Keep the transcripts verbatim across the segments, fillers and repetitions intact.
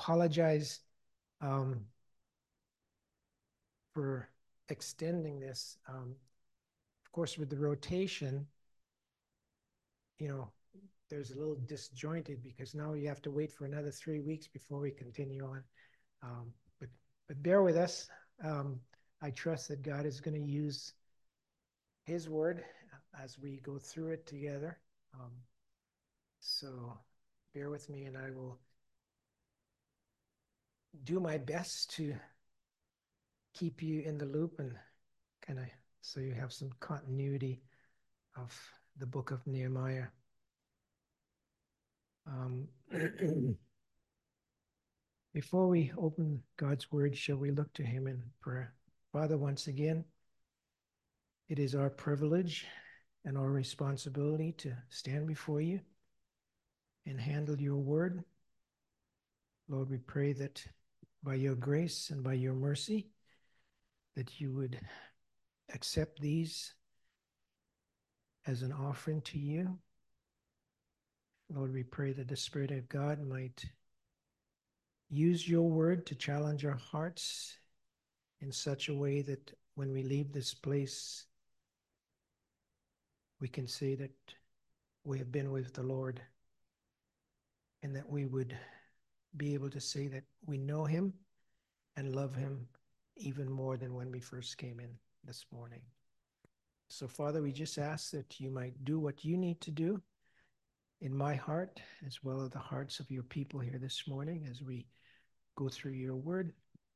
apologize um, for extending this. Um, of course, with the rotation, you know, there's a little disjointed because now you have to wait for another three weeks before we continue on. Um, but, but bear with us. Um, I trust that God is going to use his word as we go through it together. Um, so bear with me, and I will do my best to keep you in the loop and kind of so you have some continuity of the book of Nehemiah. Um, before we open God's word, shall we look to him in prayer? Father, once again, it is our privilege and our responsibility to stand before you and handle your word. Lord, we pray that by your grace and by your mercy, that you would accept these as an offering to you. Lord, we pray that the Spirit of God might use your word to challenge our hearts in such a way that when we leave this place, we can say that we have been with the Lord, and that we would be able to say that we know him and love him even more than when we first came in this morning. So, Father, we just ask that you might do what you need to do in my heart as well as the hearts of your people here this morning as we go through your word,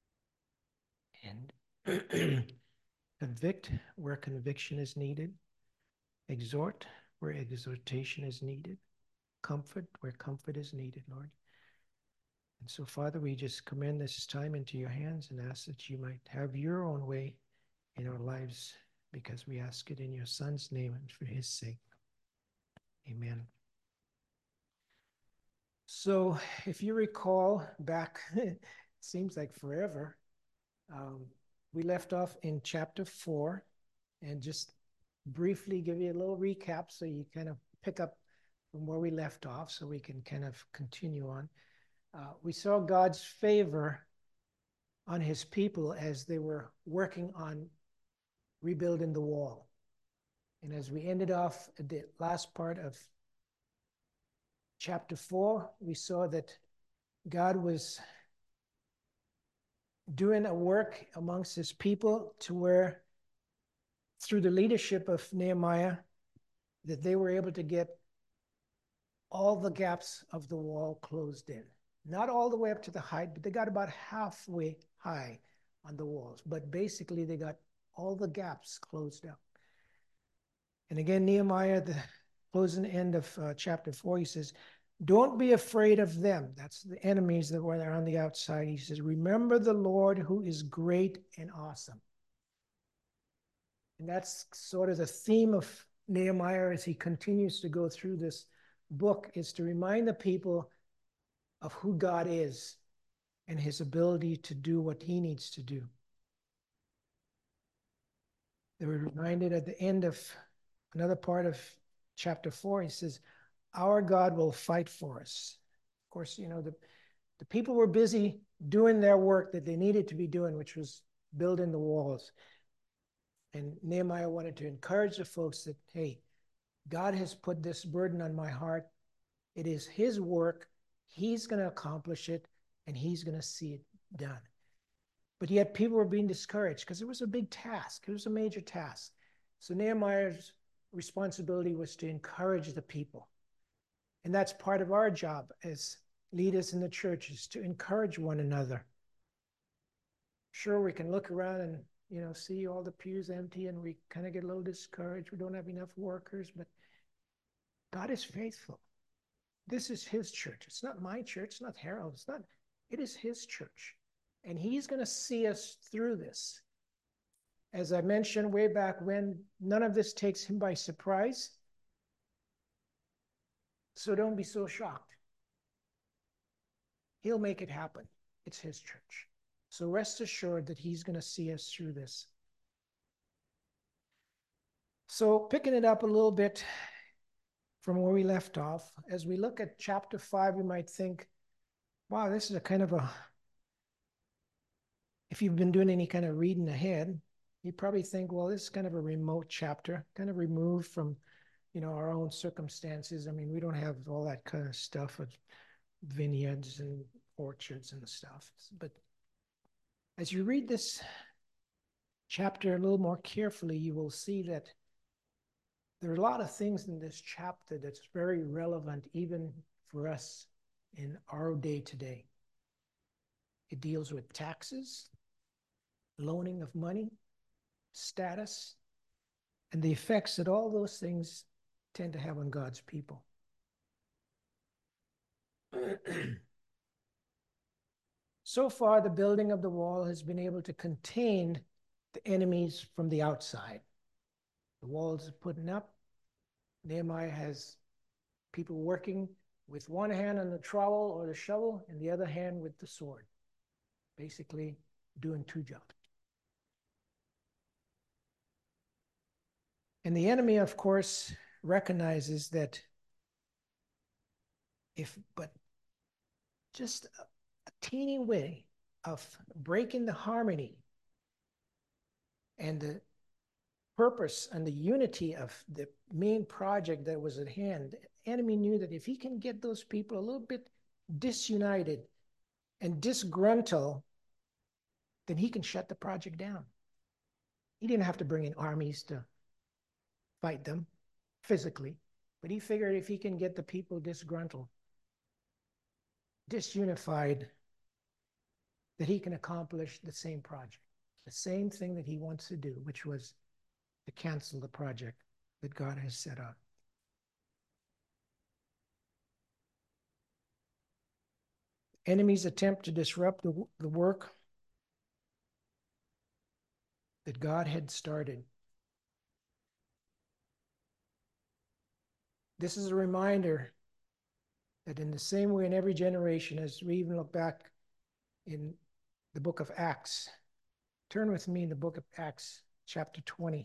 and convict where conviction is needed, exhort where exhortation is needed, comfort where comfort is needed, Lord. And so, Father, we just commend this time into your hands and ask that you might have your own way in our lives, because we ask it in your Son's name and for his sake. Amen. So if you recall back, it seems like forever, um, we left off in chapter four, and just briefly give you a little recap so you kind of pick up from where we left off so we can kind of continue on. Uh, we saw God's favor on his people as they were working on rebuilding the wall. And as we ended off at the last part of chapter four, we saw that God was doing a work amongst his people to where, through the leadership of Nehemiah, that they were able to get all the gaps of the wall closed in. Not all the way up to the height, but they got about halfway high on the walls. But basically, they got all the gaps closed up. And again, Nehemiah, the closing end of uh, chapter four, he says, don't be afraid of them. That's the enemies that were there on the outside. He says, remember the Lord who is great and awesome. And that's sort of the theme of Nehemiah as he continues to go through this book, is to remind the people of who God is and his ability to do what he needs to do. They were reminded at the end of another part of chapter four, he says, our God will fight for us. Of course, you know, the, the people were busy doing their work that they needed to be doing, which was building the walls. And Nehemiah wanted to encourage the folks that, hey, God has put this burden on my heart. It is his work. He's going to accomplish it, and he's going to see it done. But yet people were being discouraged because it was a big task. It was a major task. So Nehemiah's responsibility was to encourage the people. And that's part of our job as leaders in the church, is to encourage one another. Sure, we can look around and, you know, see all the pews empty and we kind of get a little discouraged. We don't have enough workers, but God is faithful. This is his church. It's not my church. It's not Harold. It's not, it is his church. And he's going to see us through this. As I mentioned way back when, none of this takes him by surprise. So don't be so shocked. He'll make it happen. It's his church. So rest assured that he's going to see us through this. So picking it up a little bit from where we left off, as we look at chapter five, we might think, Wow, this is a kind of a, if you've been doing any kind of reading ahead, you probably think, well, this is kind of a remote chapter, kind of removed from, you know, our own circumstances. I mean, we don't have all that kind of stuff of vineyards and orchards and stuff. But as you read this chapter a little more carefully, you will see that there are a lot of things in this chapter that's very relevant even for us in our day to day. It deals with taxes, loaning of money, status, and the effects that all those things tend to have on God's people. So far, the building of the wall has been able to contain the enemies from the outside. The walls are putting up. Nehemiah has people working with one hand on the trowel or the shovel and the other hand with the sword, basically doing two jobs. And the enemy, of course, recognizes that if but just a, a teeny way of breaking the harmony and the purpose and the unity of the main project that was at hand, the enemy knew that if he can get those people a little bit disunited and disgruntled, then he can shut the project down. He didn't have to bring in armies to fight them physically, but he figured if he can get the people disgruntled, disunified, that he can accomplish the same project, the same thing that he wants to do, which was to cancel the project that God has set up. Enemies attempt to disrupt the, the work that God had started. This is a reminder that in the same way in every generation, as we even look back in the book of Acts, turn with me in the book of Acts, chapter twenty.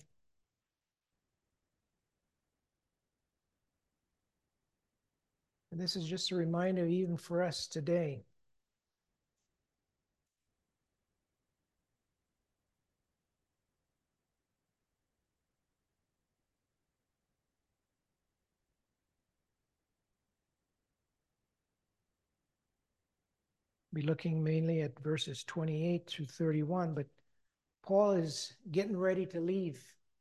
And this is just a reminder even for us today. Be looking mainly at verses twenty-eight through thirty-one, but Paul is getting ready to leave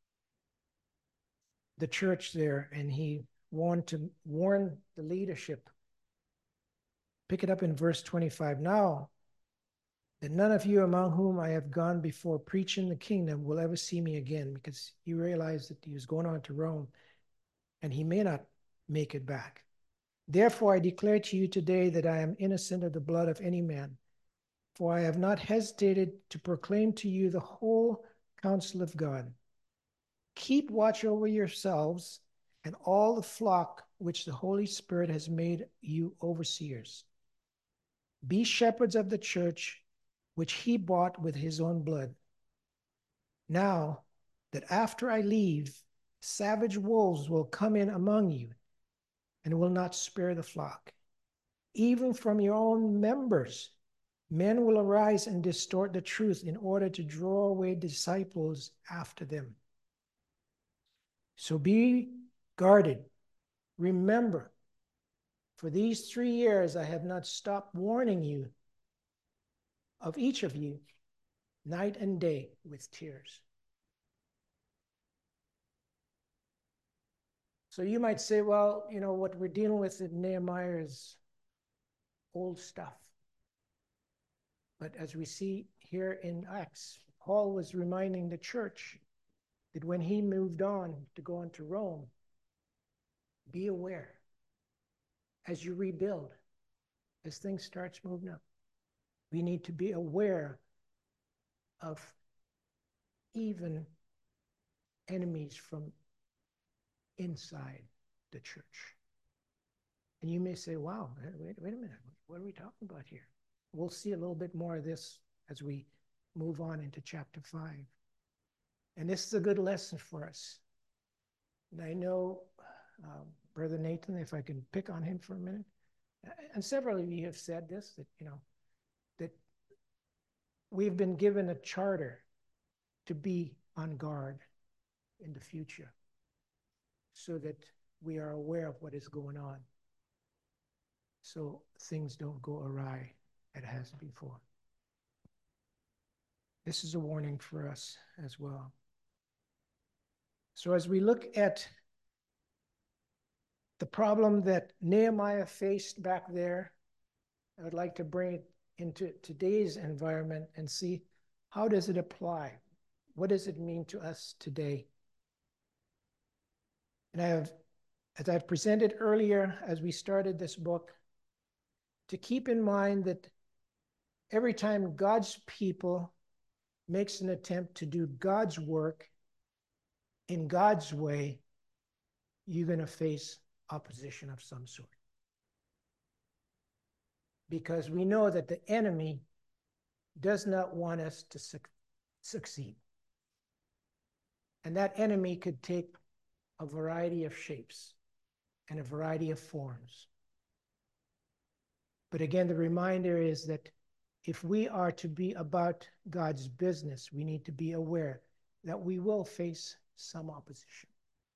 the church there, and he warned to warn the leadership. Pick it up in verse twenty-five. Now, that none of you among whom I have gone before preaching the kingdom will ever see me again, because he realized that he was going on to Rome, and he may not make it back. Therefore, I declare to you today that I am innocent of the blood of any man, for I have not hesitated to proclaim to you the whole counsel of God. Keep watch over yourselves and all the flock which the Holy Spirit has made you overseers. Be shepherds of the church which he bought with his own blood. Now that after I leave, savage wolves will come in among you and will not spare the flock. Even from your own members, men will arise and distort the truth in order to draw away disciples after them. So be guarded. Remember, for these three years I have not stopped warning you of each of you night and day with tears. So you might say, well, you know, what we're dealing with in Nehemiah is old stuff. But as we see here in Acts, Paul was reminding the church that when he moved on to go into Rome, be aware as you rebuild, as things starts moving up, we need to be aware of even enemies from inside the church. And you may say, wow, wait, wait a minute, what are we talking about here? We'll see a little bit more of this as we move on into chapter five. And this is a good lesson for us. And I know, um, Brother Nathan, if I can pick on him for a minute, And several of you have said this, that, you know, that we've been given a charter to be on guard in the future so that we are aware of what is going on, so things don't go awry as it has before. This is a warning for us as well. So as we look at the problem that Nehemiah faced back there, I would like to bring it into today's environment and see how does it apply? What does it mean to us today? And I have, as I've presented earlier as we started this book, to keep in mind that every time God's people makes an attempt to do God's work in God's way, you're going to face opposition of some sort. Because we know that the enemy does not want us to su- succeed. And that enemy could take a variety of shapes and a variety of forms. But again, the reminder is that if we are to be about God's business, we need to be aware that we will face some opposition.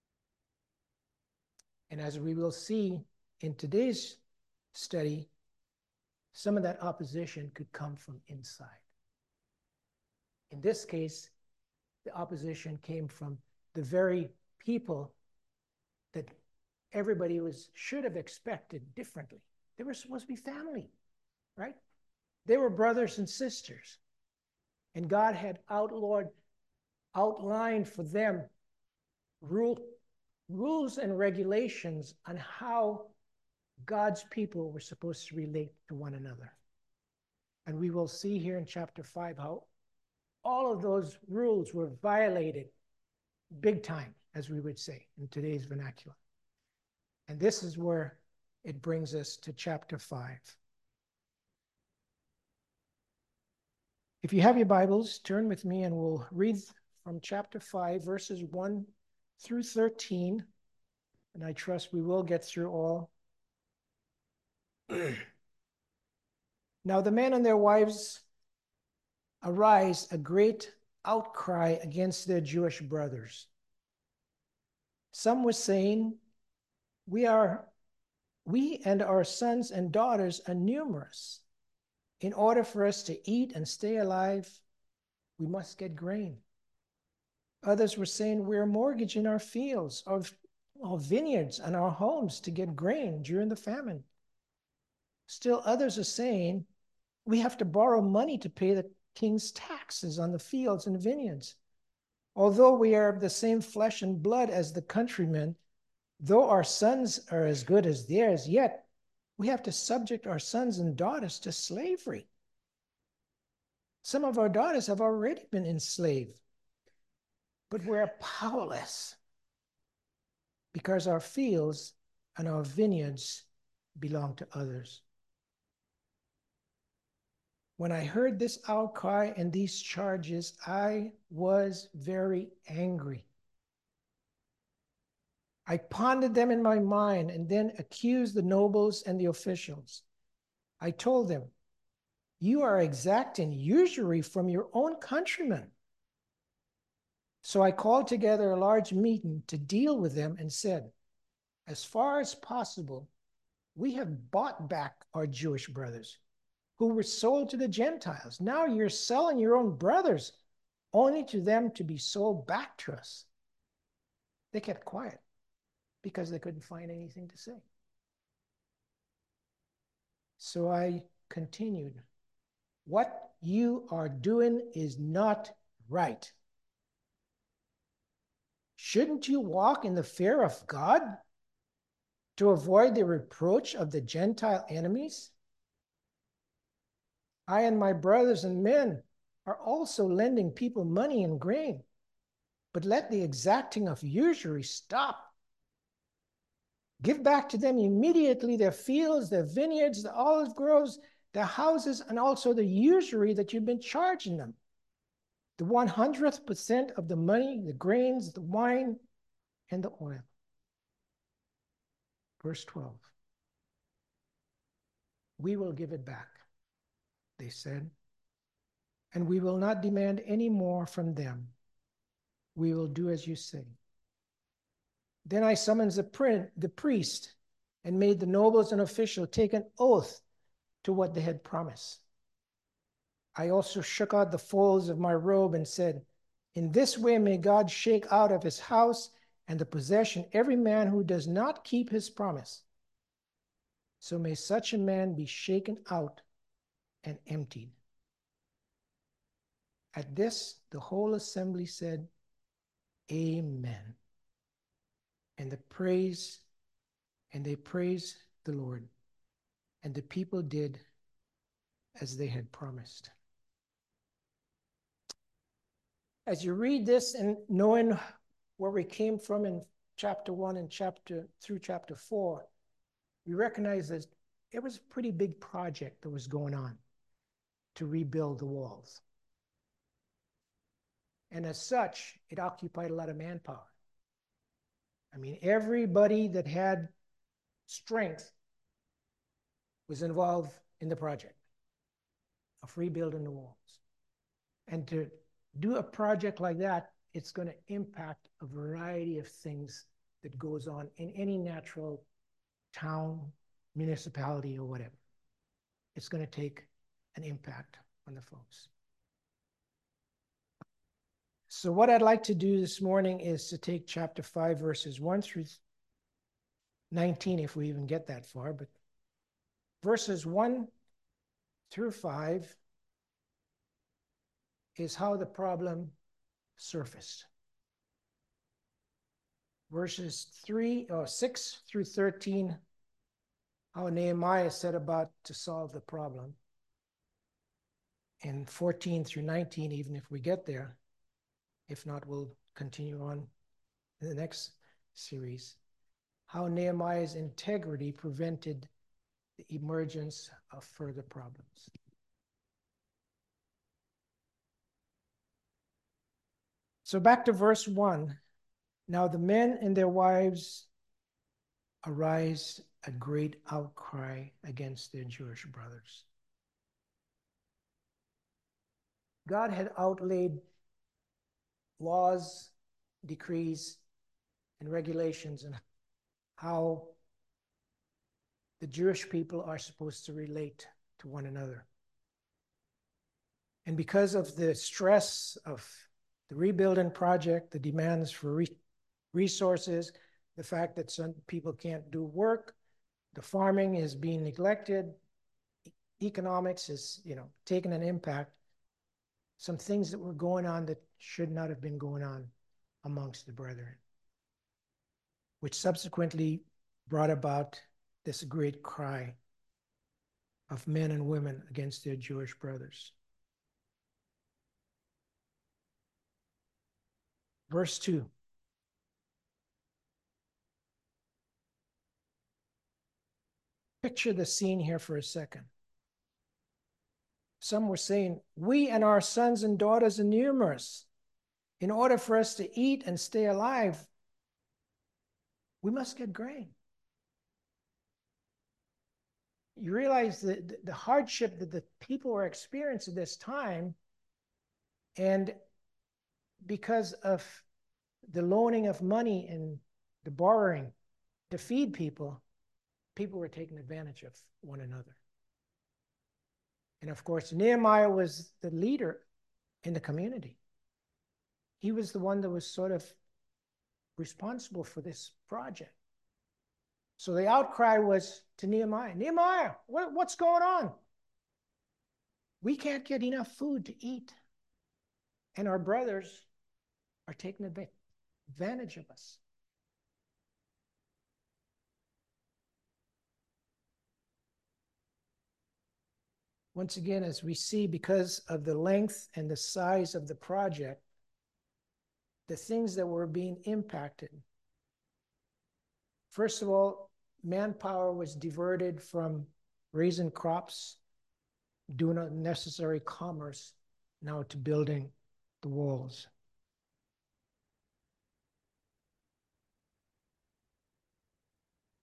And as we will see in today's study, some of that opposition could come from inside. In this case, the opposition came from the very people that everybody was should have expected differently. They were supposed to be family, right? They were brothers and sisters. And God had outlawed, outlined for them rule, rules and regulations on how God's people were supposed to relate to one another. And we will see here in chapter five how all of those rules were violated big time, as we would say in today's vernacular. And this is where it brings us to chapter five. If you have your Bibles, turn with me and we'll read from chapter five, verses one through thirteen. And I trust we will get through all. Now the men and their wives arise a great outcry against their Jewish brothers. Some were saying, we are, we and our sons and daughters are numerous. In order for us to eat and stay alive, we must get grain. Others were saying, we're mortgaging our fields, our, our vineyards, and our homes to get grain during the famine. Still others are saying, we have to borrow money to pay the king's taxes on the fields and vineyards. Although we are of the same flesh and blood as the countrymen, though our sons are as good as theirs, yet we have to subject our sons and daughters to slavery. Some of our daughters have already been enslaved, but we're powerless because our fields and our vineyards belong to others. When I heard this outcry and these charges, I was very angry. I pondered them in my mind and then accused the nobles and the officials. I told them, you are exacting usury from your own countrymen. So I called together a large meeting to deal with them and said, as far as possible, we have bought back our Jewish brothers who were sold to the Gentiles. Now you're selling your own brothers only to them to be sold back to us. They kept quiet because they couldn't find anything to say. So I continued, what you are doing is not right. Shouldn't you walk in the fear of God to avoid the reproach of the Gentile enemies? I and my brothers and men are also lending people money and grain, but let the exacting of usury stop. Give back to them immediately their fields, their vineyards, the olive groves, their houses, and also the usury that you've been charging them. The one hundredth percent of the money, the grains, the wine, and the oil. Verse twelve. "We will give it back," they said, "and we will not demand any more from them. We will do as you say." Then I summoned the, the priest and made the nobles and officials take an oath to what they had promised. I also shook out the folds of my robe and said, "In this way may God shake out of his house and the possession every man who does not keep his promise. So may such a man be shaken out and emptied." At this, the whole assembly said, "Amen." And the praise, and they praised the Lord. And the people did as they had promised. As you read this and knowing where we came from in chapter one and chapter through chapter four, we recognize that it was a pretty big project that was going on to rebuild the walls. And as such, it occupied a lot of manpower. I mean, everybody that had strength was involved in the project of rebuilding the walls. And to do a project like that, it's going to impact a variety of things that goes on in any natural town, municipality, or whatever. It's going to take an impact on the folks. So what I'd like to do this morning is to take chapter five, verses one through nineteen, if we even get that far, but verses one through five is how the problem surfaced. Verses three or six through thirteen, how Nehemiah set about to solve the problem. And fourteen through nineteen, even if we get there. If not, we'll continue on in the next series. How Nehemiah's integrity prevented the emergence of further problems. So back to verse one. Now the men and their wives arise a great outcry against their Jewish brothers. God had outlaid laws, decrees, and regulations on how the Jewish people are supposed to relate to one another. And because of the stress of the rebuilding project, the demands for re resources, the fact that some people can't do work, the farming is being neglected, e economics is, you know, taking an impact, some things that were going on that should not have been going on amongst the brethren, which subsequently brought about this great cry of men and women against their Jewish brothers. Verse two. Picture the scene here for a second. Some were saying, "We and our sons and daughters are numerous. In order for us to eat and stay alive, we must get grain." You realize the, the hardship that the people were experiencing at this time, and because of the loaning of money and the borrowing to feed people, people were taking advantage of one another. And of course, Nehemiah was the leader in the community. He was the one that was sort of responsible for this project. So the outcry was to Nehemiah, "Nehemiah, what, what's going on? We can't get enough food to eat, and our brothers are taking advantage of us." Once again, as we see, because of the length and the size of the project, the things that were being impacted. First of all, manpower was diverted from raising crops, doing unnecessary commerce, now to building the walls.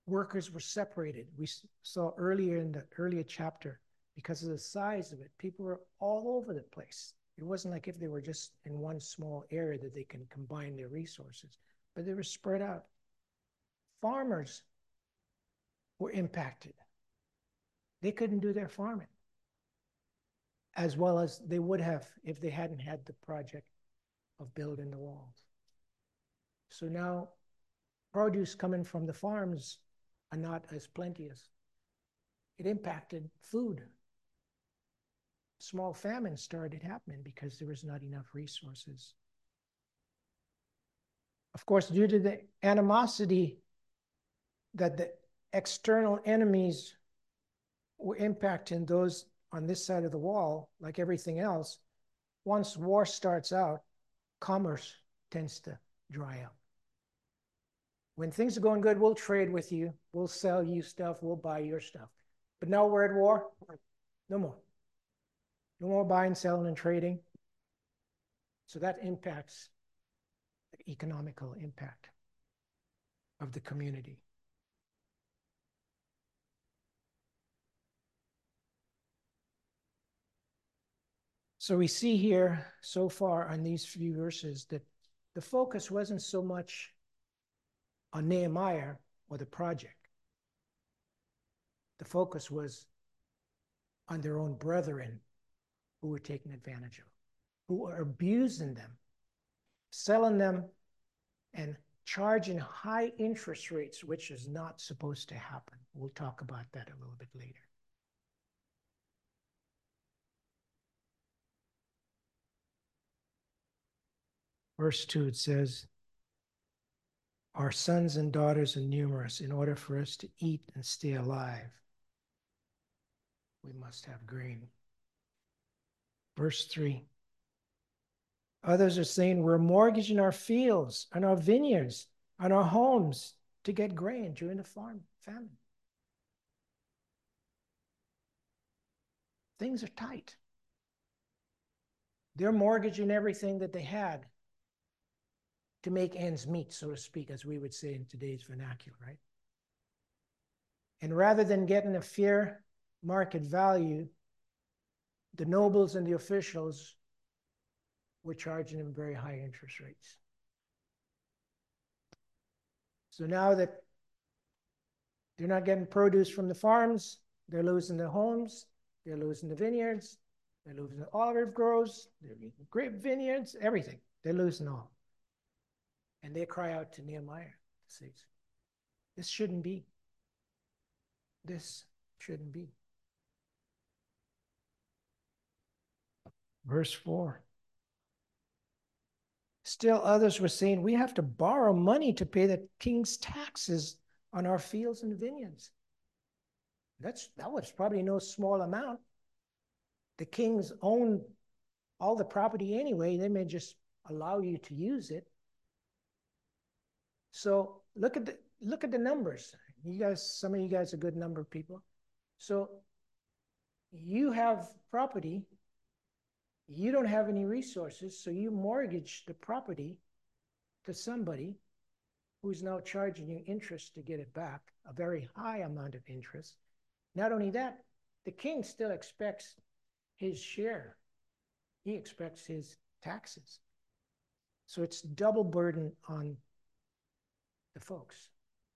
workers were separated. We saw earlier in the earlier chapter, because of the size of it, people were all over the place. It wasn't like if they were just in one small area that they can combine their resources, but they were spread out. Farmers were impacted. They couldn't do their farming as well as they would have if they hadn't had the project of building the walls. So now produce coming from the farms are not as plenteous. It impacted food. Small famines started happening because there was not enough resources. Of course, due to the animosity that the external enemies were impacting those on this side of the wall, like everything else, once war starts out, commerce tends to dry up. When things are going good, we'll trade with you. We'll sell you stuff. We'll buy your stuff. But now we're at war. No more. No more buying, selling, and trading. So that impacts the economical impact of the community. So we see here so far on these few verses that the focus wasn't so much on Nehemiah or the project. The focus was on their own brethren who were taken advantage of, who were abusing them, selling them, and charging high interest rates, which is not supposed to happen. We'll talk about that a little bit later. Verse two, it says, our sons and daughters are numerous. In order for us to eat and stay alive, we must have grain. Verse three, others are saying we're mortgaging our fields and our vineyards and our homes to get grain during the farm famine. Things are tight. They're mortgaging everything that they had to make ends meet, so to speak, as we would say in today's vernacular, right? And rather than getting a fair market value, the nobles and the officials were charging them very high interest rates. So now that they're not getting produce from the farms, they're losing their homes, they're losing the vineyards, they're losing the olive groves, they're losing grape vineyards, everything. They're losing all. And they cry out to Nehemiah, says, this shouldn't be. This shouldn't be. Verse four. Still others were saying, we have to borrow money to pay the king's taxes on our fields and vineyards. That's, that was probably no small amount. The kings own all the property anyway. They may just allow you to use it. So look at the, look at the numbers. You guys, some of you guys are good number people. So you have property. You don't have any resources, so you mortgage the property to somebody who's now charging you interest to get it back, a very high amount of interest. Not only that, the king still expects his share. He expects his taxes. So it's double burden on the folks.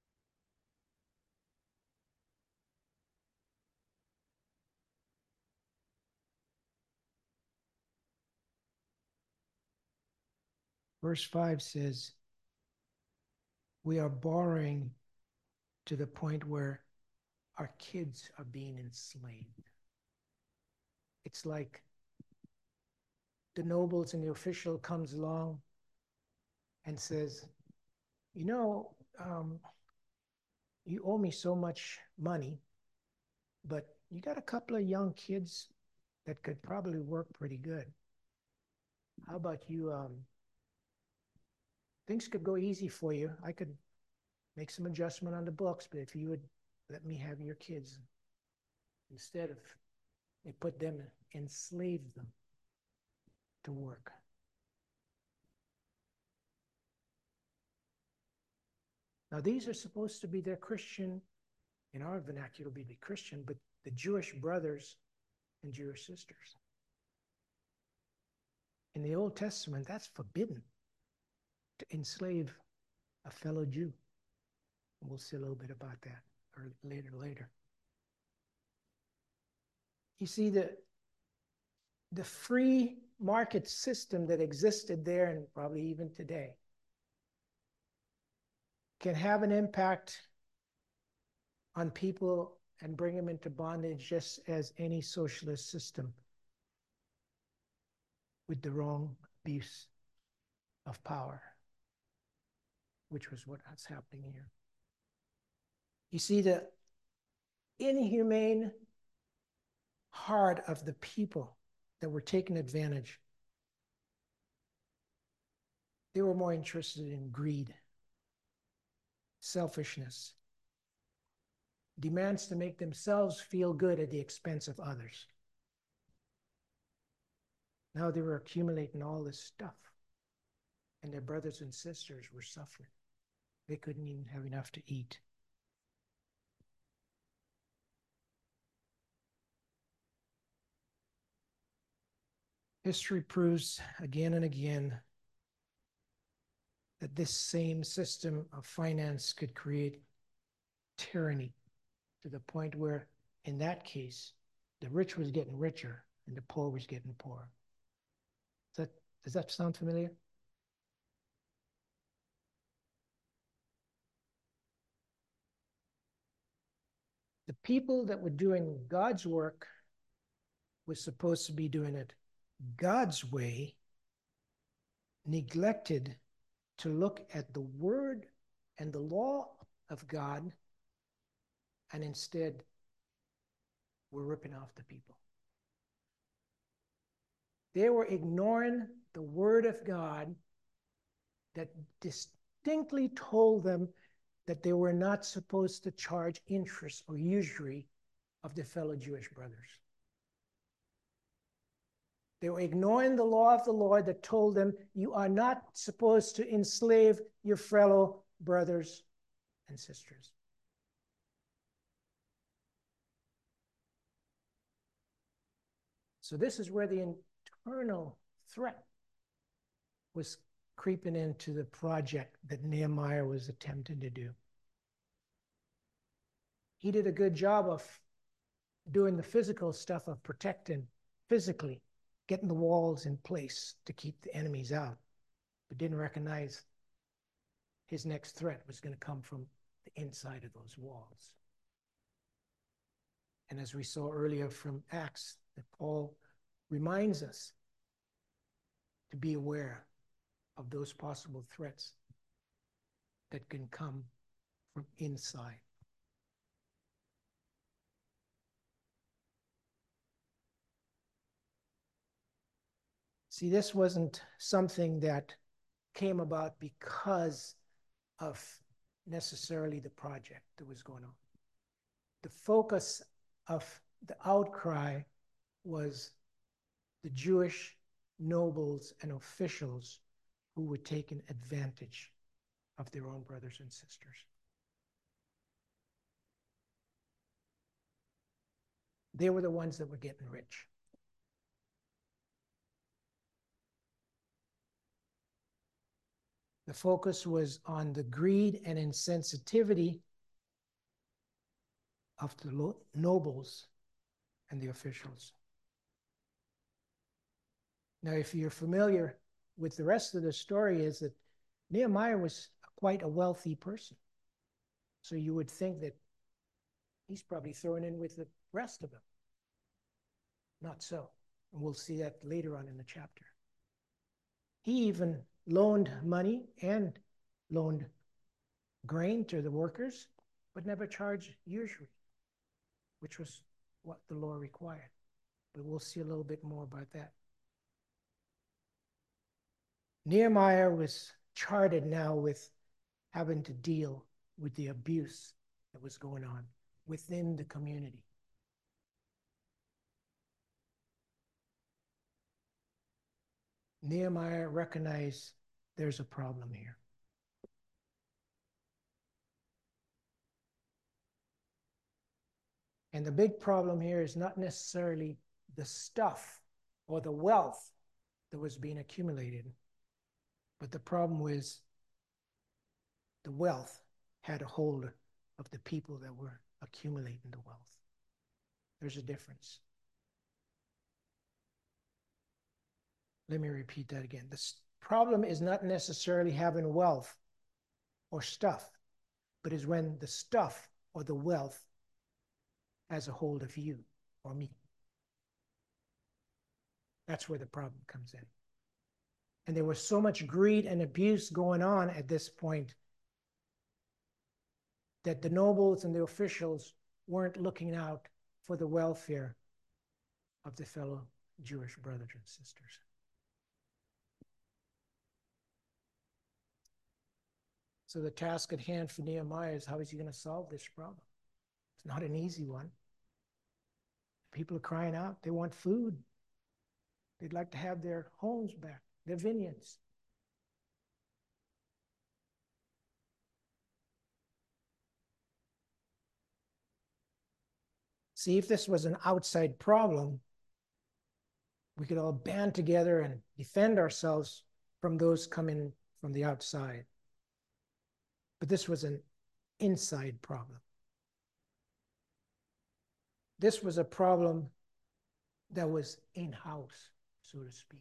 Verse five says, we are borrowing to the point where our kids are being enslaved. It's like the nobles and the official comes along and says, you know, um, you owe me so much money, but you got a couple of young kids that could probably work pretty good. How about you, um, things could go easy for you. I could make some adjustment on the books, but if you would let me have your kids, instead of, they put them, enslave them to work. Now, these are supposed to be their Christian, in our vernacular, be the Christian, but the Jewish brothers and Jewish sisters. In the Old Testament, that's forbidden, to enslave a fellow Jew. And we'll see a little bit about that or later, later. You see, the, the free market system that existed there, and probably even today, can have an impact on people and bring them into bondage, just as any socialist system with the wrong abuse of power, which was what's happening here. You see, the inhumane heart of the people that were taken advantage, they were more interested in greed, selfishness, demands to make themselves feel good at the expense of others. Now they were accumulating all this stuff, and their brothers and sisters were suffering. They couldn't even have enough to eat. History proves again and again that this same system of finance could create tyranny, to the point where, in that case, the rich was getting richer and the poor was getting poorer. Does that, does that sound familiar? The people that were doing God's work were supposed to be doing it God's way, neglected to look at the word and the law of God, and instead were ripping off the people. They were ignoring the word of God that distinctly told them that they were not supposed to charge interest or usury of their fellow Jewish brothers. They were ignoring the law of the Lord that told them you are not supposed to enslave your fellow brothers and sisters. So this is where the internal threat was creeping into the project that Nehemiah was attempting to do. He did a good job of doing the physical stuff of protecting physically, getting the walls in place to keep the enemies out, but didn't recognize his next threat was going to come from the inside of those walls. And as we saw earlier from Acts, that Paul reminds us to be aware of those possible threats that can come from inside. See, this wasn't something that came about because of necessarily the project that was going on. The focus of the outcry was the Jewish nobles and officials who were taking advantage of their own brothers and sisters. They were the ones that were getting rich. The focus was on the greed and insensitivity of the nobles and the officials. Now, if you're familiar with the rest of the story, is that Nehemiah was quite a wealthy person. So you would think that he's probably thrown in with the rest of them. Not so. And we'll see that later on in the chapter. He even loaned money and loaned grain to the workers, but never charged usury, which was what the law required. But we'll see a little bit more about that. Nehemiah was charted now with having to deal with the abuse that was going on within the community. Nehemiah recognized there's a problem here. And the big problem here is not necessarily the stuff or the wealth that was being accumulated, but the problem was the wealth had a hold of the people that were accumulating the wealth. There's a difference. Let me repeat that again. The problem is not necessarily having wealth or stuff, but is when the stuff or the wealth has a hold of you or me. That's where the problem comes in. And there was so much greed and abuse going on at this point that the nobles and the officials weren't looking out for the welfare of the fellow Jewish brothers and sisters. So the task at hand for Nehemiah is, how is he going to solve this problem? It's not an easy one. People are crying out. They want food. They'd like to have their homes back, their vineyards. See, if this was an outside problem, we could all band together and defend ourselves from those coming from the outside. But this was an inside problem. This was a problem that was in-house, so to speak.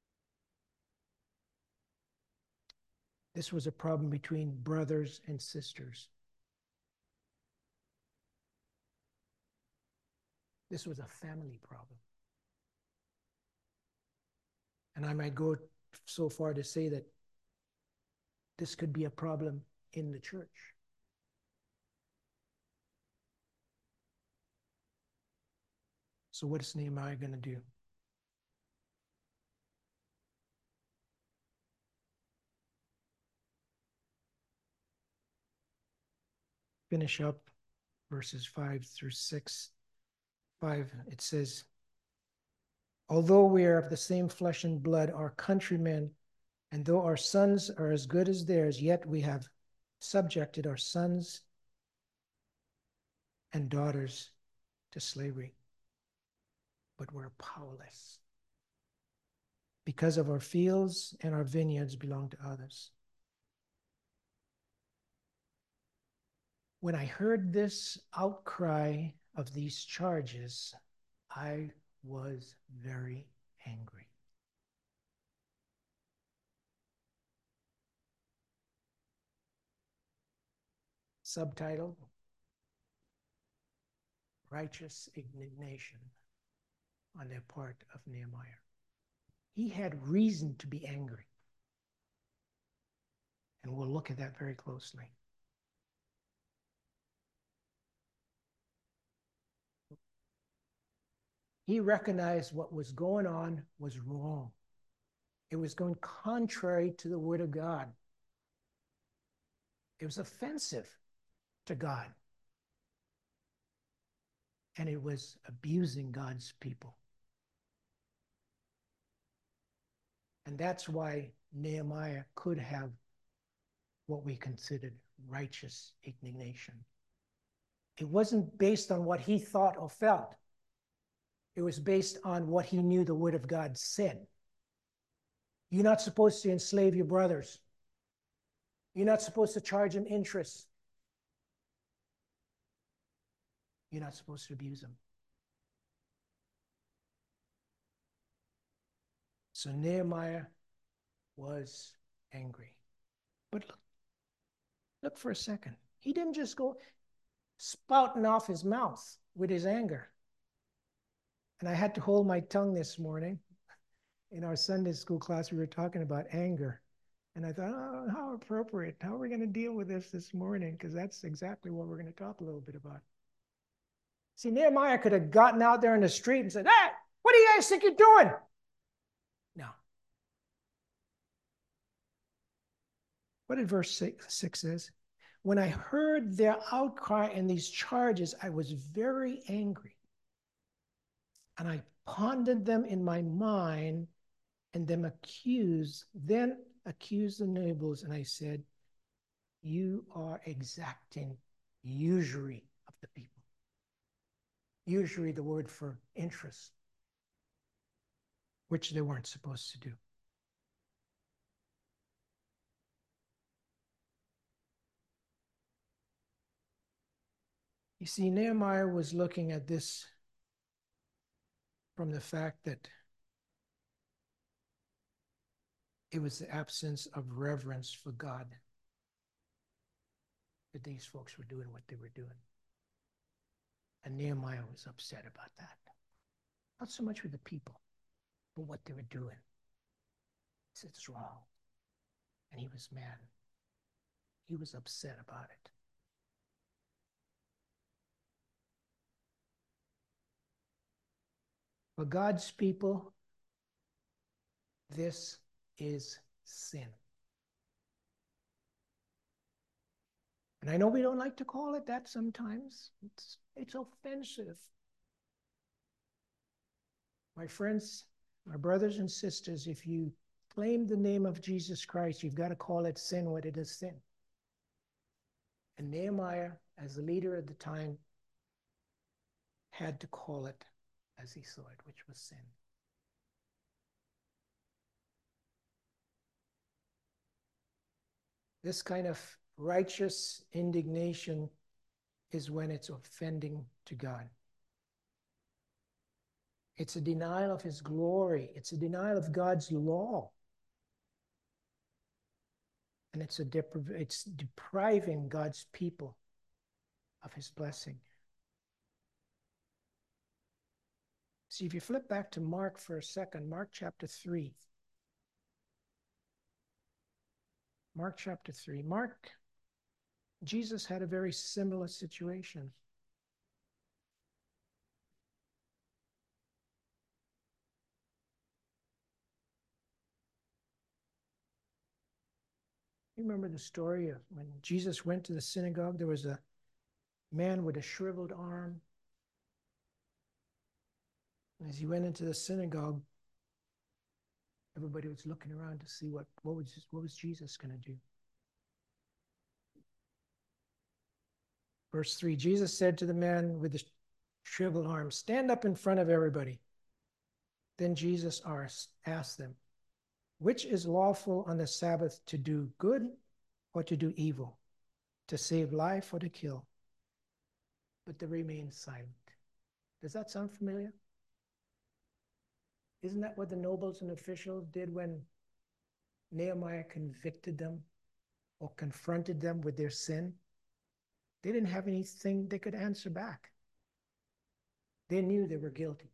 This was a problem between brothers and sisters. This was a family problem. And I might go so far to say that this could be a problem in the church. So what is Nehemiah going to do? Finish up verses five through six. Five, it says, although we are of the same flesh and blood, our countrymen, and though our sons are as good as theirs, yet we have subjected our sons and daughters to slavery. But we're powerless because of our fields and our vineyards belong to others. When I heard this outcry of these charges, I was very angry. Subtitle, Righteous Indignation on the part of Nehemiah. He had reason to be angry. And we'll look at that very closely. He recognized what was going on was wrong. It was going contrary to the word of God. It was offensive to God. And it was abusing God's people. And that's why Nehemiah could have what we considered righteous indignation. It wasn't based on what he thought or felt. It was based on what he knew the word of God said. You're not supposed to enslave your brothers. You're not supposed to charge them interest. You're not supposed to abuse them. So Nehemiah was angry. But look, look for a second. He didn't just go spouting off his mouth with his anger. And I had to hold my tongue this morning. In our Sunday school class, we were talking about anger. And I thought, oh, how appropriate. How are we going to deal with this this morning? Because that's exactly what we're going to talk a little bit about. See, Nehemiah could have gotten out there in the street and said, hey, what do you guys think you're doing? No. What did verse six, six says? When I heard their outcry and these charges, I was very angry. And I pondered them in my mind and them accused, then accused the nobles. And I said, you are exacting usury of the people. usury the word for interest, which they weren't supposed to do. You see, Nehemiah was looking at this from the fact that it was the absence of reverence for God that these folks were doing what they were doing. And Nehemiah was upset about that. Not so much with the people, but what they were doing. He said it's wrong. And he was mad. He was upset about it. For God's people, this is sin. And I know we don't like to call it that sometimes. It's, it's offensive. My friends, my brothers and sisters, if you claim the name of Jesus Christ, you've got to call it sin what it is sin. And Nehemiah, as the leader at the time, had to call it as he saw it, which was sin. This kind of righteous indignation is when it's offending to God. It's a denial of his glory. It's a denial of God's law. And it's, a depri- it's depriving God's people of his blessing. See, if you flip back to Mark for a second, Mark chapter three. Mark chapter three. Mark, Jesus had a very similar situation. You remember the story of when Jesus went to the synagogue, there was a man with a shriveled arm. As he went into the synagogue, everybody was looking around to see what, what, was, what was Jesus going to do. Verse three, Jesus said to the man with the shriveled arm, stand up in front of everybody. Then Jesus asked them, which is lawful on the Sabbath, to do good or to do evil, to save life or to kill? But they remained silent. Does that sound familiar? Isn't that what the nobles and officials did when Nehemiah convicted them or confronted them with their sin? They didn't have anything they could answer back. They knew they were guilty.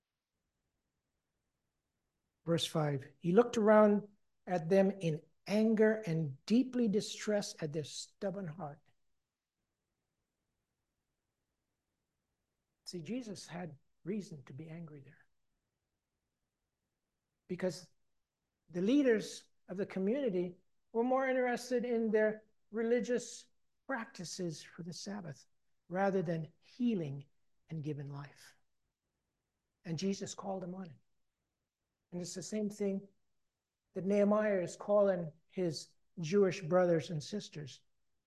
Verse five, he looked around at them in anger and deeply distressed at their stubborn heart. See, Jesus had reason to be angry there, because the leaders of the community were more interested in their religious practices for the Sabbath rather than healing and giving life. And Jesus called them on it. And it's the same thing that Nehemiah is calling his Jewish brothers and sisters.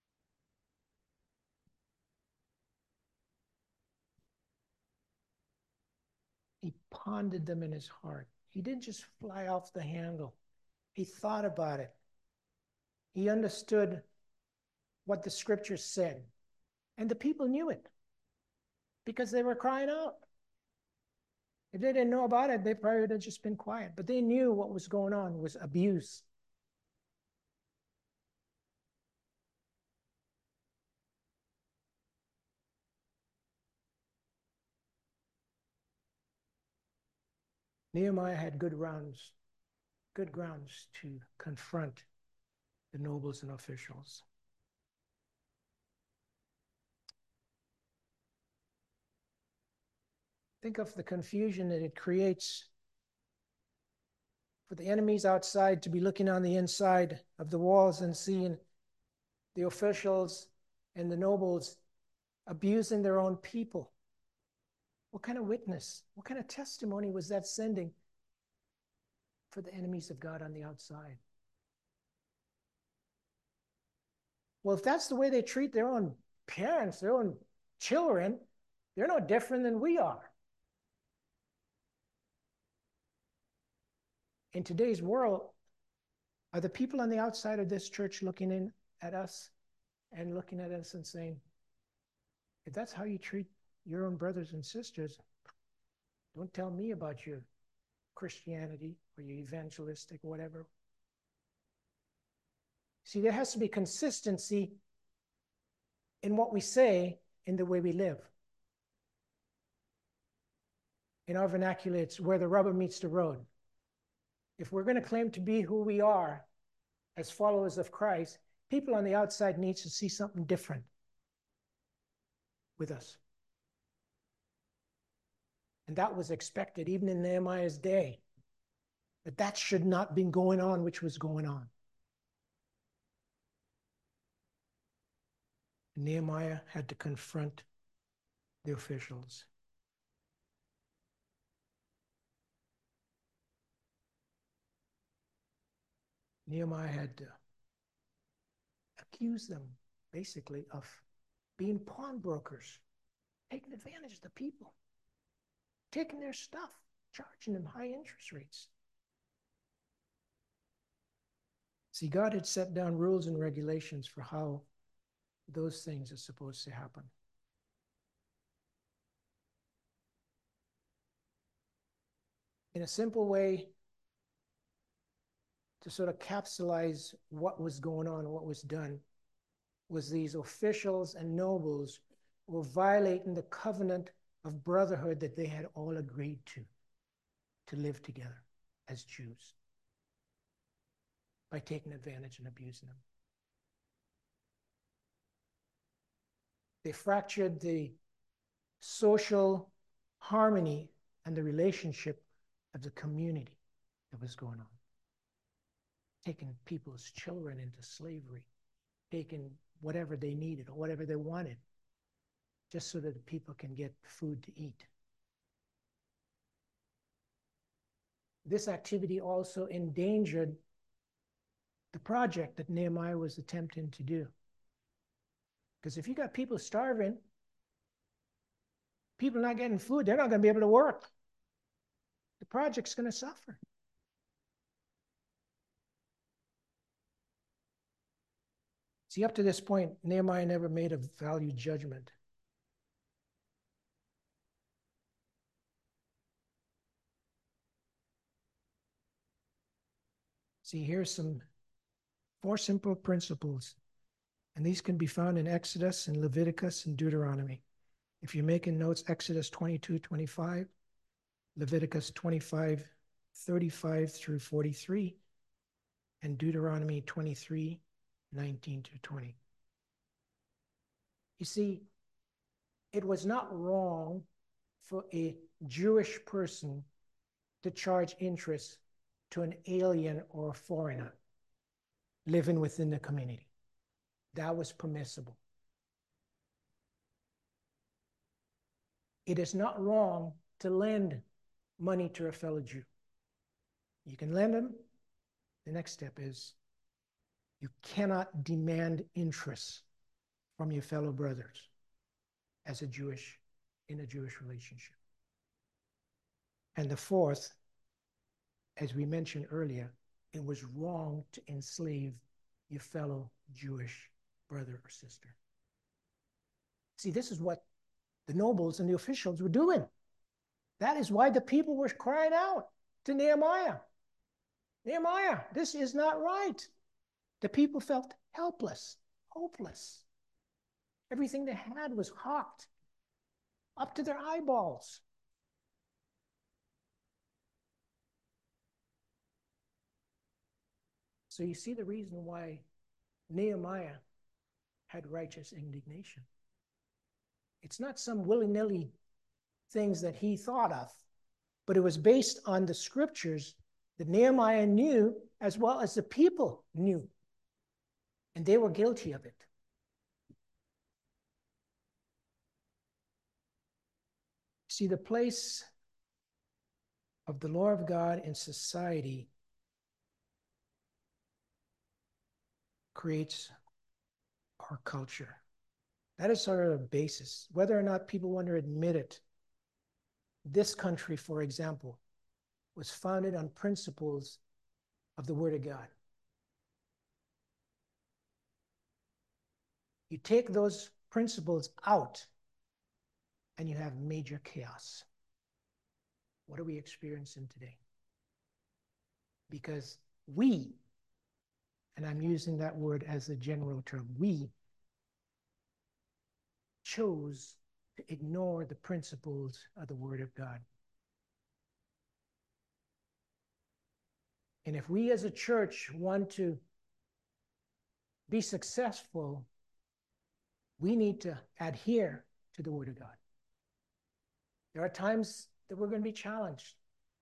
He pondered them in his heart. He didn't just fly off the handle. He thought about it. He understood what the scriptures said. And the people knew it because they were crying out. If they didn't know about it, they probably would have just been quiet. But they knew what was going on was abuse. Nehemiah had good grounds, good grounds to confront the nobles and officials. Think of the confusion that it creates for the enemies outside to be looking on the inside of the walls and seeing the officials and the nobles abusing their own people. What kind of witness, what kind of testimony was that sending for the enemies of God on the outside? Well, if that's the way they treat their own parents, their own children, They're no different than we are. In today's world, are the people on the outside of this church looking in at us and looking at us and saying, if that's how you treat your own brothers and sisters, don't tell me about your Christianity or your evangelistic whatever. See, there has to be consistency in what we say, in the way we live. In our vernacular, it's where the rubber meets the road. If we're going to claim to be who we are as followers of Christ, people on the outside need to see something different with us. And that was expected even in Nehemiah's day, that that should not be going on, which was going on. Nehemiah had to confront the officials. Nehemiah had to accuse them, basically, of being pawnbrokers, taking advantage of the people, taking their stuff, charging them high interest rates. See, God had set down rules and regulations for how those things are supposed to happen. In a simple way, to sort of capsulize what was going on, what was done, was these officials and nobles were violating the covenant of brotherhood that they had all agreed to, to live together as Jews, by taking advantage and abusing them. They fractured the social harmony and the relationship of the community that was going on. Taking people's children into slavery, taking whatever they needed or whatever they wanted, just so that the people can get food to eat. This activity also endangered the project that Nehemiah was attempting to do. Because if you got people starving, people not getting food, they're not going to be able to work. The project's going to suffer. See, up to this point, Nehemiah never made a value judgment. See, here's some four simple principles, and these can be found in Exodus and Leviticus and Deuteronomy. If you're making notes, Exodus twenty-two, twenty-five, Leviticus twenty-five, thirty-five through forty-three, and Deuteronomy twenty-three, nineteen to twenty. You see, it was not wrong for a Jewish person to charge interest to an alien or a foreigner living within the community. That was permissible. It is not wrong to lend money to a fellow Jew. You can lend them. The next step is you cannot demand interest from your fellow brothers as a Jewish, in a Jewish relationship. And the fourth, as we mentioned earlier, it was wrong to enslave your fellow Jewish brother or sister. See, this is what the nobles and the officials were doing. That is why the people were crying out to Nehemiah. Nehemiah, this is not right. The people felt helpless, hopeless. Everything they had was hawked up to their eyeballs. So you see the reason why Nehemiah had righteous indignation. It's not some willy-nilly things that he thought of, but it was based on the scriptures that Nehemiah knew as well as the people knew. And they were guilty of it. See, the place of the law of God in society creates our culture. That is sort of a basis. Whether or not people want to admit it, this country, for example, was founded on principles of the Word of God. You take those principles out, and you have major chaos. What are we experiencing today? Because we, and I'm using that word as a general term, we chose to ignore the principles of the Word of God. And if we as a church want to be successful, we need to adhere to the Word of God. There are times that we're going to be challenged.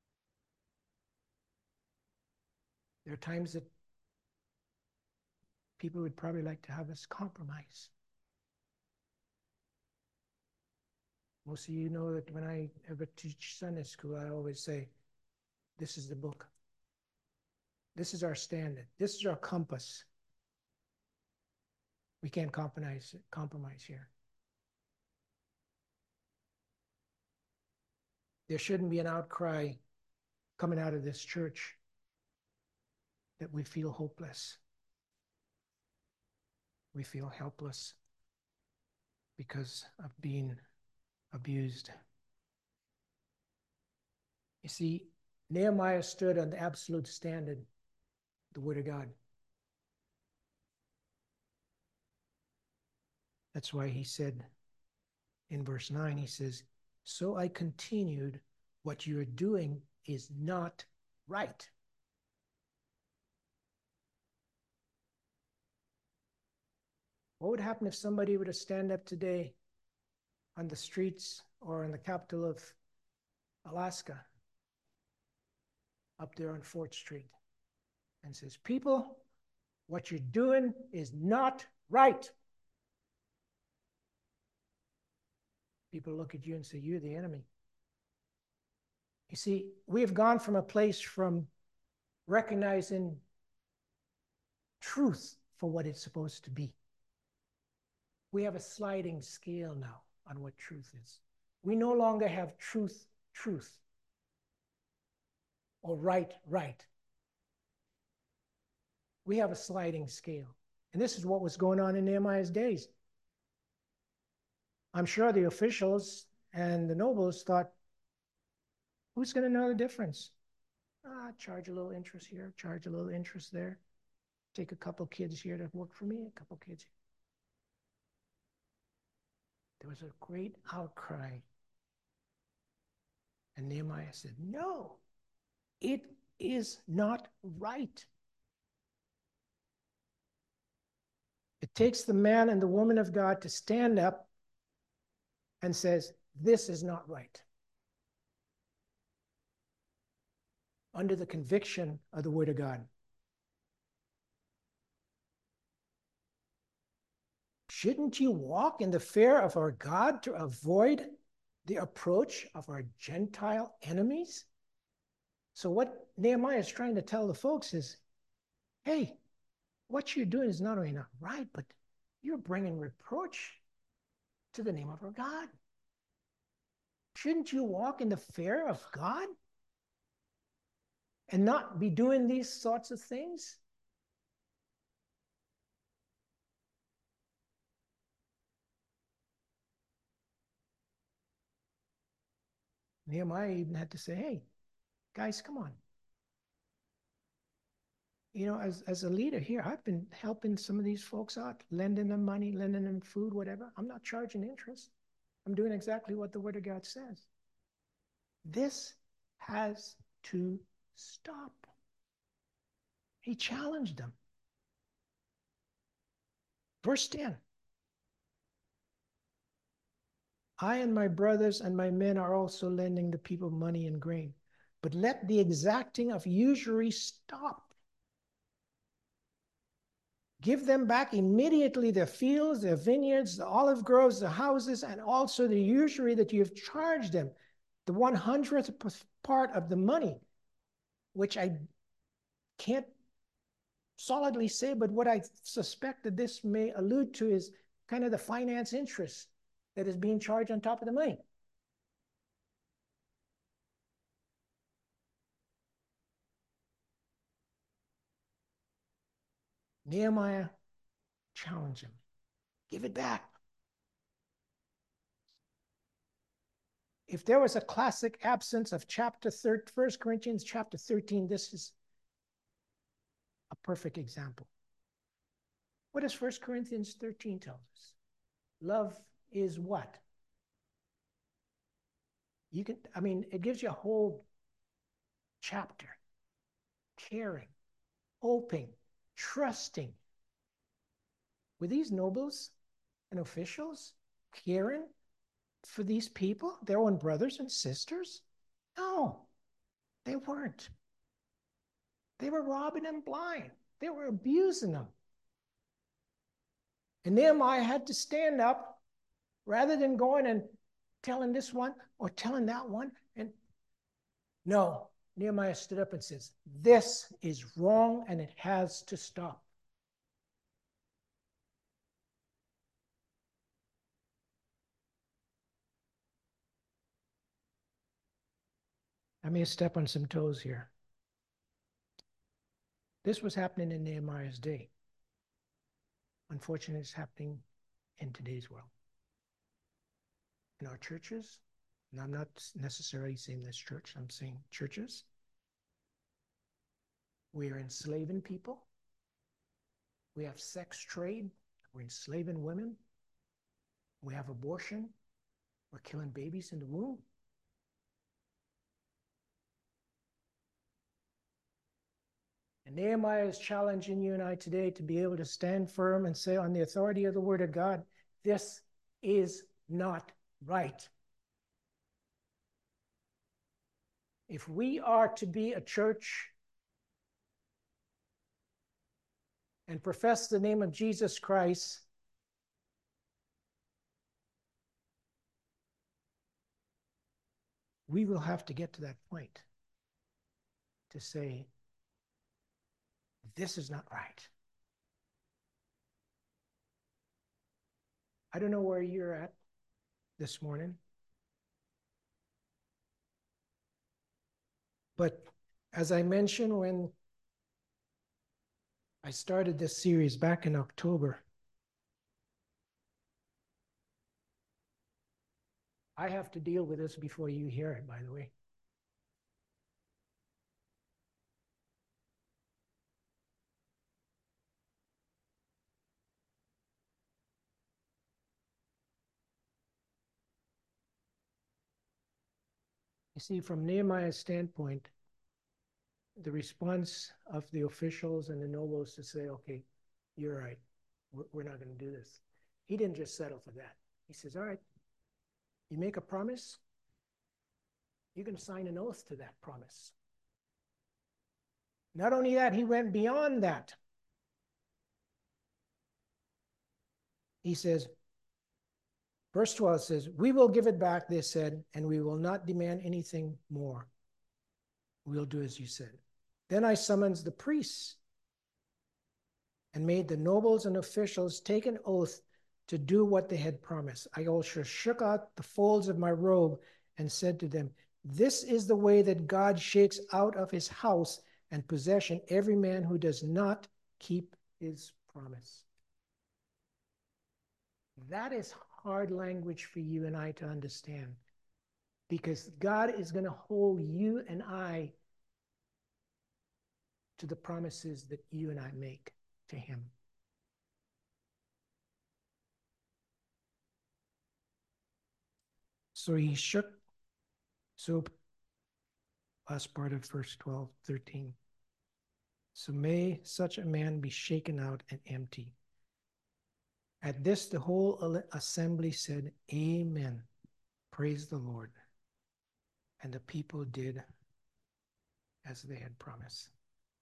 There are times that people would probably like to have us compromise. Most of you know that when I ever teach Sunday school, I always say, this is the book. This is our standard. This is our compass. We can't compromise, compromise here. There shouldn't be an outcry coming out of this church that we feel hopeless. We feel helpless because of being abused. You see, Nehemiah stood on the absolute standard, the Word of God. That's why he said in verse nine, he says, so I continued, what you're doing is not right. What would happen if somebody were to stand up today on the streets or in the capital of Alaska, up there on fourth street, and says, people, what you're doing is not right. People look at you and say, you're the enemy. You see, we have gone from a place from recognizing truth for what it's supposed to be. We have a sliding scale now on what truth is. We no longer have truth, truth, or right, right. We have a sliding scale. And this is what was going on in Nehemiah's days. I'm sure the officials and the nobles thought, who's going to know the difference? Ah, charge a little interest here, charge a little interest there. Take a couple kids here to work for me, a couple kids here. There was a great outcry. And Nehemiah said, no, it is not right. It takes the man and the woman of God to stand up and says, this is not right. Under the conviction of the Word of God. Shouldn't you walk in the fear of our God to avoid the approach of our Gentile enemies? So what Nehemiah is trying to tell the folks is, hey, what you're doing is not only not right, but you're bringing reproach to the name of our God. Shouldn't you walk in the fear of God and not be doing these sorts of things? Nehemiah even had to say, hey, guys, come on. You know, as, as a leader here, I've been helping some of these folks out, lending them money, lending them food, whatever. I'm not charging interest. I'm doing exactly what the Word of God says. This has to stop. He challenged them. Verse ten. I and my brothers and my men are also lending the people money and grain, but let the exacting of usury stop. Give them back immediately their fields, their vineyards, the olive groves, the houses, and also the usury that you have charged them, the one hundredth part of the money, which I can't solidly say, but what I suspect that this may allude to is kind of the finance interest that is being charged on top of the money. Nehemiah challenged him. Give it back. If there was a classic absence of chapter thirteen, First Corinthians chapter thirteen, this is a perfect example. What does First Corinthians thirteen tell us? Love is what? You can, I mean, it gives you a whole chapter. Caring, hoping, trusting. Were these nobles and officials caring for these people, their own brothers and sisters? No, they weren't. They were robbing them blind. They were abusing them. And Nehemiah had to stand up rather than going and telling this one or telling that one. And no, Nehemiah stood up and says, this is wrong and it has to stop. I may step on some toes here. This was happening in Nehemiah's day. Unfortunately, it's happening in today's world. In our churches, and I'm not necessarily saying this church, I'm saying churches, we are enslaving people. We have sex trade. We're enslaving women. We have abortion. We're killing babies in the womb. And Nehemiah is challenging you and I today to be able to stand firm and say, on the authority of the Word of God, this is not right. If we are to be a church and profess the name of Jesus Christ, we will have to get to that point to say, this is not right. I don't know where you're at this morning, but as I mentioned when I started this series back in October, I have to deal with this before you hear it, by the way. You see, from Nehemiah's standpoint, the response of the officials and the nobles to say, okay, you're right, we're, we're not going to do this. He didn't just settle for that. He says, all right, you make a promise, you're going to sign an oath to that promise. Not only that, he went beyond that. He says, verse twelve says, we will give it back, they said, and we will not demand anything more. We'll do as you said. Then I summoned the priests and made the nobles and officials take an oath to do what they had promised. I also shook out the folds of my robe and said to them, this is the way that God shakes out of his house and possession every man who does not keep his promise. That is hard language for you and I to understand, because God is going to hold you and I to the promises that you and I make to him. So he shook, so last part of verse twelve, thirteen. So may such a man be shaken out and empty. At this, the whole assembly said, amen. Praise the Lord. And the people did as they had promised.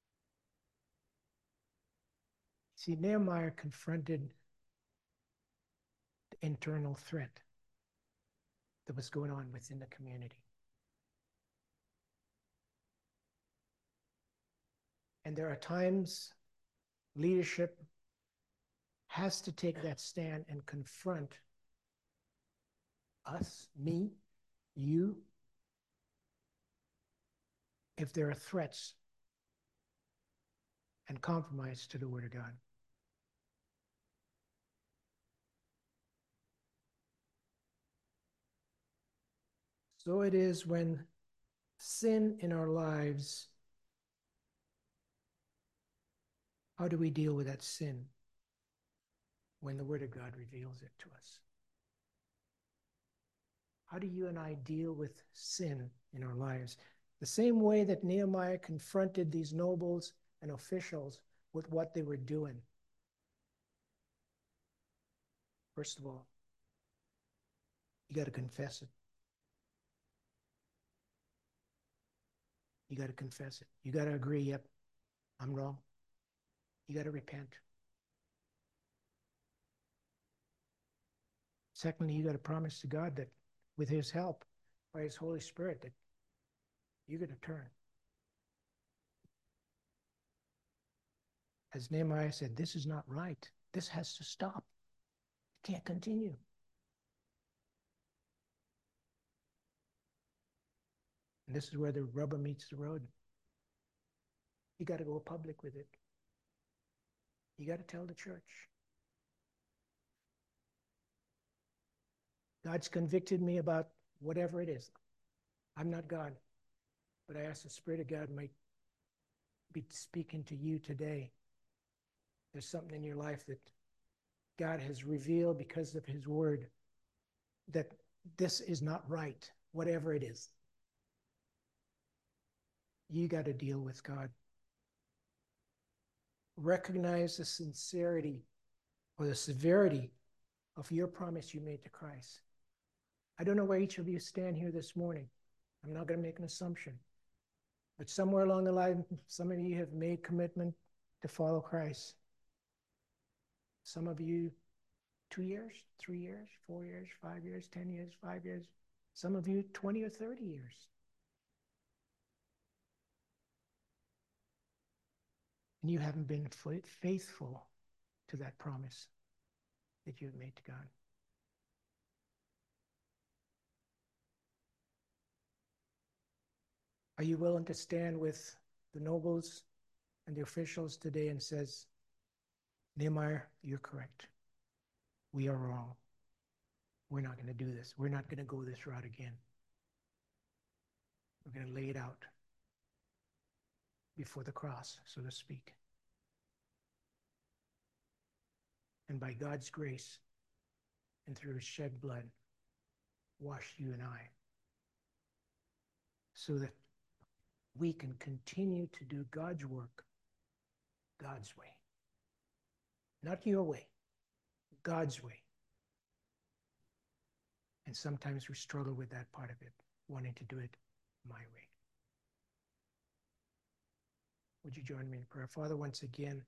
See, Nehemiah confronted the internal threat that was going on within the community. And there are times leadership has to take that stand and confront us, me, you, if there are threats and compromise to the Word of God. So it is when sin in our lives, how do we deal with that sin when the Word of God reveals it to us? How do you and I deal with sin in our lives? The same way that Nehemiah confronted these nobles and officials with what they were doing. First of all, you got to confess it. You got to confess it. You got to agree, yep, I'm wrong. You got to repent. Secondly, you got to promise to God that with His help, by His Holy Spirit, that you're going to turn. As Nehemiah said, this is not right. This has to stop. It can't continue. And this is where the rubber meets the road. You got to go public with it. You got to tell the church. God's convicted me about whatever it is. I'm not God, but I ask the Spirit of God might be speaking to you today. There's something in your life that God has revealed because of His Word that this is not right, whatever it is. You got to deal with God. Recognize the sincerity or the severity of your promise you made to Christ. I don't know where each of you stand here this morning. I'm not going to make an assumption. But somewhere along the line, some of you have made commitment to follow Christ. Some of you, two years, three years, four years, five years, ten years, five years. Some of you, twenty or thirty years. And you haven't been faithful to that promise that you have made to God. Are you willing to stand with the nobles and the officials today and says, Nehemiah, you're correct. We are wrong. We're not going to do this. We're not going to go this route again. We're going to lay it out before the cross, so to speak. And by God's grace and through His shed blood, wash you and I so that we can continue to do God's work God's way. Not your way, God's way. And sometimes we struggle with that part of it, wanting to do it my way. Would you join me in prayer? Father, once again,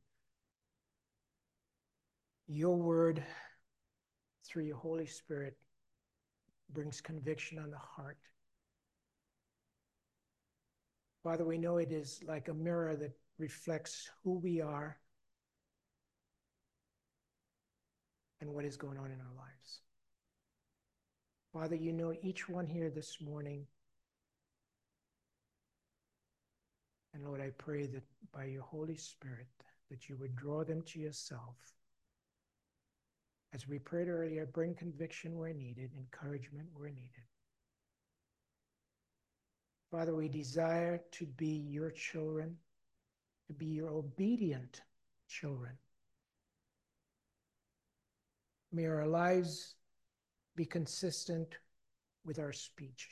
your word through your Holy Spirit brings conviction on the heart. Father, we know it is like a mirror that reflects who we are and what is going on in our lives. Father, you know each one here this morning. And Lord, I pray that by your Holy Spirit, that you would draw them to yourself. As we prayed earlier, bring conviction where needed, encouragement where needed. Father, we desire to be your children, to be your obedient children. May our lives be consistent with our speech.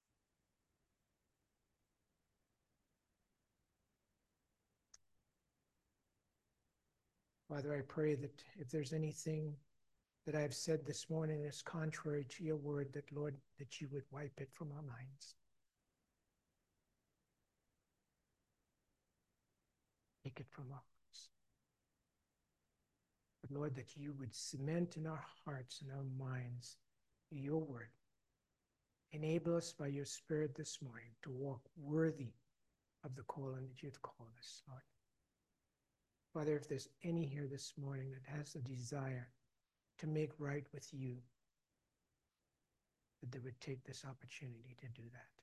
Father, I pray that if there's anything that I've said this morning that's contrary to your word, that, Lord, that you would wipe it from our minds. Take it from our hearts. But Lord, that you would cement in our hearts and our minds your word. Enable us by your Spirit this morning to walk worthy of the calling that you've called us, Lord. Father, if there's any here this morning that has a desire to make right with you, that they would take this opportunity to do that.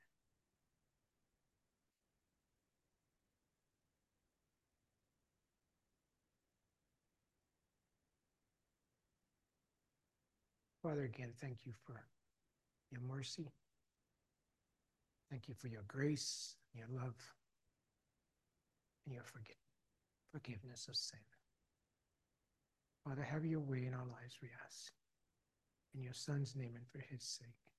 Father, again, thank you for your mercy. Thank you for your grace, your love, and your forgive, forgiveness of sin. Father, have your way in our lives, we ask. In your Son's name and for his sake.